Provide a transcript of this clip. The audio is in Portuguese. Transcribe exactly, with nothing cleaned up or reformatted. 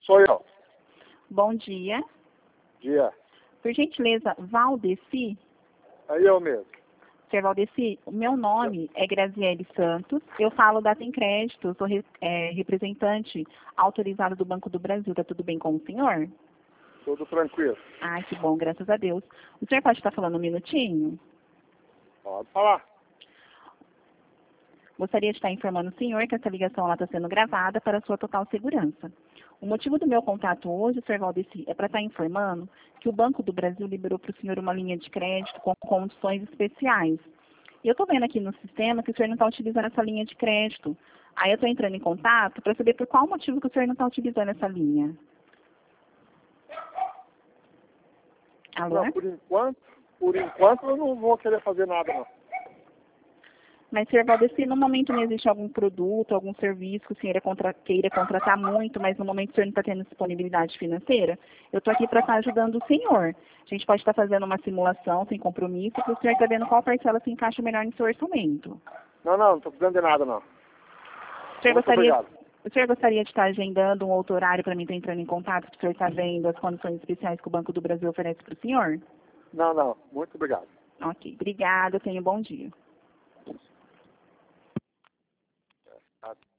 Sou eu. Bom dia. Dia. Por gentileza, Valdeci? É eu mesmo. Senhor Valdeci, o meu nome é Graziele Santos. Eu falo da Tem Crédito, sou re, é, representante autorizado do Banco do Brasil. Tá tudo bem com o senhor? Tudo tranquilo. Ai, que bom, graças a Deus. O senhor pode estar falando um minutinho? Pode falar. Gostaria de estar informando o senhor que essa ligação está sendo gravada para a sua total segurança. O motivo do meu contato hoje, senhor Valdeci, é para estar informando que o Banco do Brasil liberou para o senhor uma linha de crédito com condições especiais. E eu estou vendo aqui no sistema que o senhor não está utilizando essa linha de crédito. Aí eu estou entrando em contato para saber por qual motivo que o senhor não está utilizando essa linha. Alô? Não, por enquanto, por enquanto eu não vou querer fazer nada, não. Mas, senhor Valdeci, no momento não existe algum produto, algum serviço que o senhor contra, queira contratar muito, mas no momento o senhor não está tendo disponibilidade financeira? Eu estou aqui para estar ajudando o senhor. A gente pode estar fazendo uma simulação sem compromisso, para o senhor estar vendo qual parcela se encaixa melhor no seu orçamento. Não, não, não estou precisando de nada, não. O senhor, Muito gostaria, obrigado. o senhor gostaria de estar agendando um outro horário para mim estar entrando em contato, para o senhor estar vendo as condições especiais que o Banco do Brasil oferece para o senhor? Não, não, muito obrigado. Ok, obrigada, tenha um bom dia. Tá.